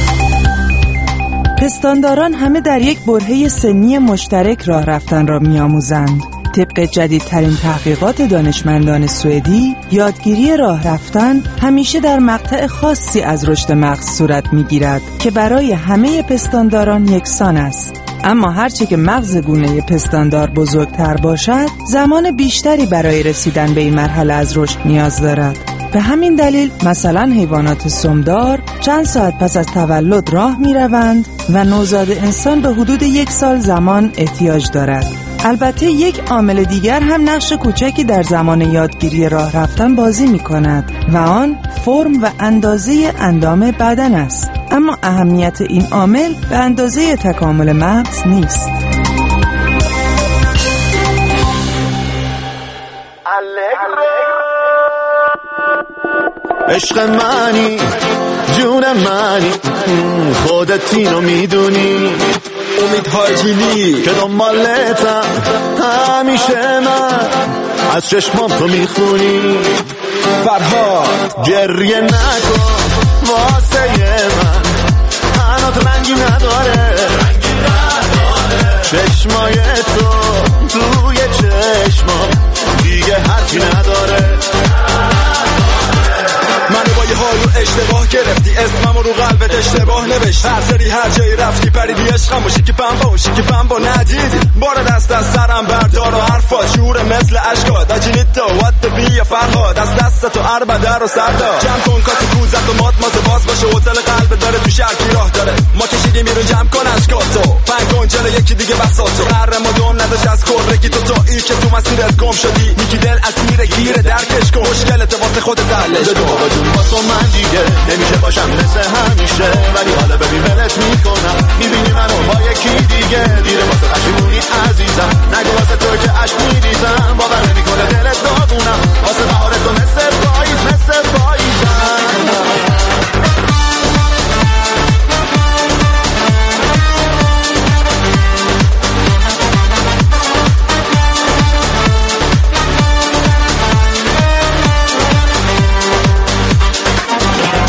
پستانداران همه در یک برهه سنی مشترک راه رفتن را می‌آموزند. طبق جدیدترین تحقیقات دانشمندان سوئدی، یادگیری راه رفتن همیشه در مقطع خاصی از رشد مغز صورت می‌گیرد که برای همه پستانداران یکسان است. اما هرچه که مغز گونه پستاندار بزرگتر باشد، زمان بیشتری برای رسیدن به این مرحله از رشد نیاز دارد. به همین دلیل مثلا حیوانات سمدار چند ساعت پس از تولد راه می روند و نوزاد انسان به حدود یک سال زمان احتیاج دارد. البته یک عامل دیگر هم نقش کوچکی در زمان یادگیری راه رفتن بازی می کند و آن فرم و اندازه اندام بدن است. اما اهمیت این عامل به اندازه تکامل مغز نیست. عشق منی جون منی خودت اینو میدونی امید حاجیلی که دنبالتم همیشه من از چشمام تو میخونی فرهاد گریه نکن واسه من هنات رنگی نداره چشمای تو توی چشمام دیگه حرفی نداره منو با یه حالو اشتباه گرفتی اسممو رو قلبت اشتباه نوشتی هر سری هر جایی رفتی پریدی عشقم باشی که پنبا باشی که پنبا ندیدی بار دست از سرم بردار و حرفا شور مثل عشقات اجینی تو وات بی یا فرهاد از دست تو عربدر و سردار جمع کن کاتو کوزت و مات مازه باز باشه هتل قلب داره تو شرکی راه داره ما کشیدیم بیرون جمع کن عشقاتو پنگ کن جلو یکی دیگه بساتو قرم و دوم نداشت از کرگی تو تا ای که تو مسیرت گم شدی میگی دل اسیر گیره درکش کن مشکلت واسه خودت حلش کن واسه من دیگه نمیشه باشم مثل همیشه ولی حالا ببین ولت میکنم میبینی منو با یکی دیگه دیره واسه پشیمونی عزیزم نگو واسه تو که عشق میریزم باور نمیکنه دلت داغونم واسه بهار تو مثل پاییز مثل پاییزم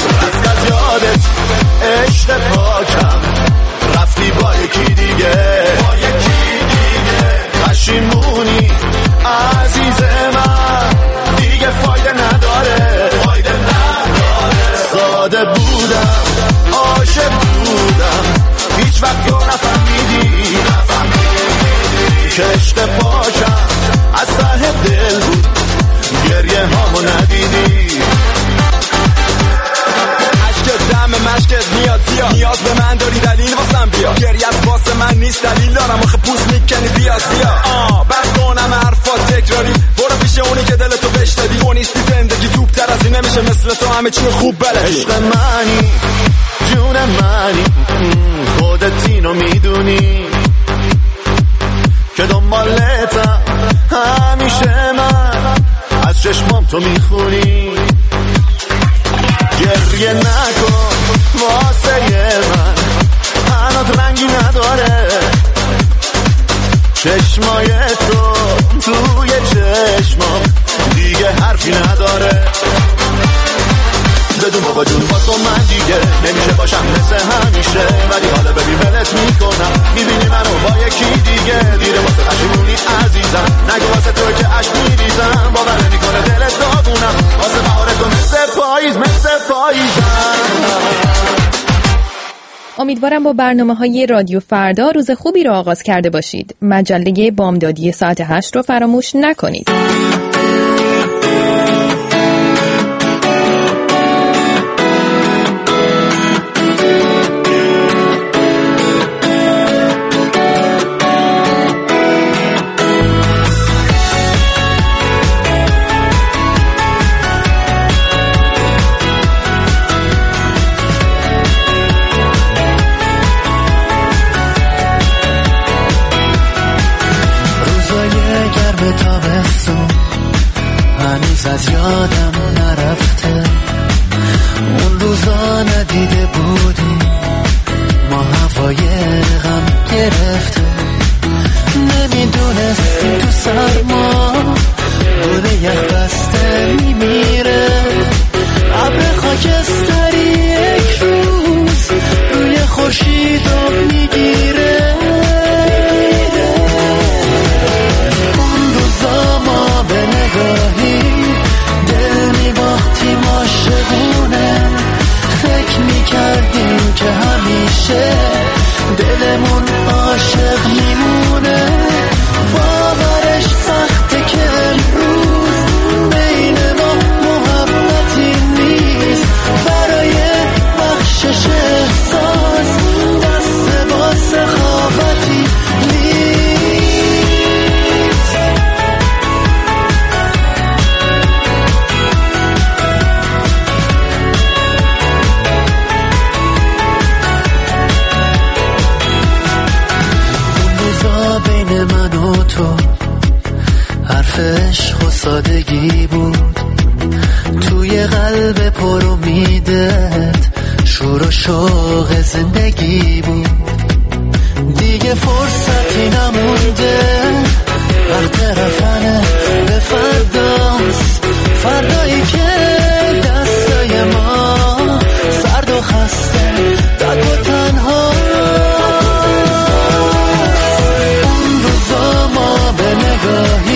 عشق پاکم رفتی با یکی دیگه که عشق پاکم از ته دل بود گریه هامو ندیدی دم مشکت میاد زیاد نیاز به من داری دلیل واسم بیا گریت واسه من نیست دلیل دارم آخه پوست میکنی بیا زیا آه بس کنم حرفات تکراری برو پیش اونی که دلتو بشتدی تو نیستی زندگی توپ تر از این نمیشه مثل تو همه چی خوب بلدی عشق منی جون منی خودت اینو میدونی که دنبالتم همیشه من از چشمام تو میخونی گریه نکن واسه من هنوز رنگی نداره چشمای تو توی چشمام دیگه حرفی نداره بدون بابا جون با تو من دیگه نمیشه باشم مثل همیشه ولی حالا ببین ولت میکنم میبینی منو با یکی دیگه دیره واسه قشنگونی عزیزم نگو واسه تو که عشق میریزم باور نمیکنه دلت داغونم واسه بهار تو مثل پاییز مثل پاییزم. امیدوارم با برنامه‌های رادیو فردا روز خوبی رو آغاز کرده باشید. مجله بامدادی ساعت هشت رو فراموش نکنید. از یادم نرفته اون روزا ندیده بودی ما هوای غم گرفته نمیدونستیم تو سرما گل یخ بسته میمیره ابر خاکستری یک روز روی خورشید رو میگیره اون روزا ما به نگاهی میباختیم عاشقونه فکر میکردیم که همیشه دلمون عاشق میمونه باورش سخته که امروز بین ما محبتی نیست برای بخشش احساس دست با سخاوتی نیست. بین من و تو حرف عشق و سادگی بود توی قلب پر امیدت شور و شوق زندگی بود دیگه فرصتی نمونده وقت رفتن به فرداست فردایی که دستای ما سرد و خسته تک و تنها اون روزا ما به نگاهی